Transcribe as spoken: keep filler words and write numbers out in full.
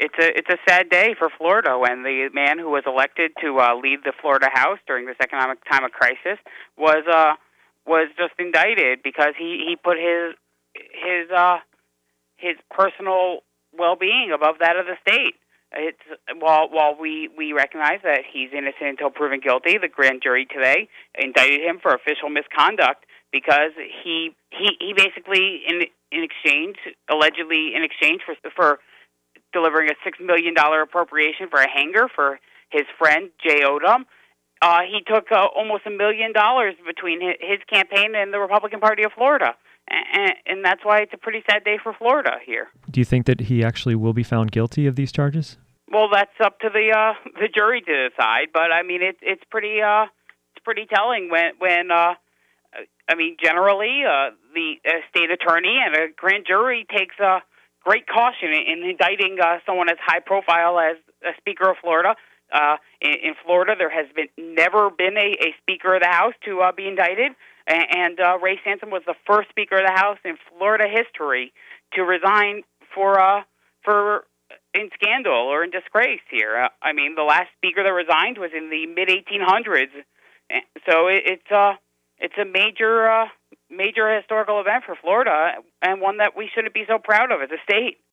it's a it's a sad day for Florida when the man who was elected to uh, lead the Florida House during this economic time of crisis was uh, was just indicted because he, he put his his uh, his personal well-being above that of the state. It's while while we, we recognize that he's innocent until proven guilty, the grand jury today indicted him for official misconduct because he he, he basically in in exchange allegedly in exchange for for delivering a six million dollar appropriation for a hangar for his friend Jay Odom. Uh, he took uh, almost a million dollars between his campaign and the Republican Party of Florida, and, and that's why it's a pretty sad day for Florida here. Do you think that he actually will be found guilty of these charges? Well, that's up to the uh, the jury to decide. But I mean, it's it's pretty uh, it's pretty telling when when uh, I mean, generally uh, the uh, state attorney and a grand jury takes a uh, great caution in, in indicting uh, someone as high profile as a Speaker of Florida. Uh, in, in Florida, there has been never been a, a Speaker of the House to uh, be indicted, and, and uh, Ray Sansom was the first Speaker of the House in Florida history to resign for uh, for in scandal or in disgrace here. Uh, I mean, the last Speaker that resigned was in the mid eighteen hundreds, so it, it's uh, it's a major uh, major historical event for Florida, and one that we shouldn't be so proud of as a state.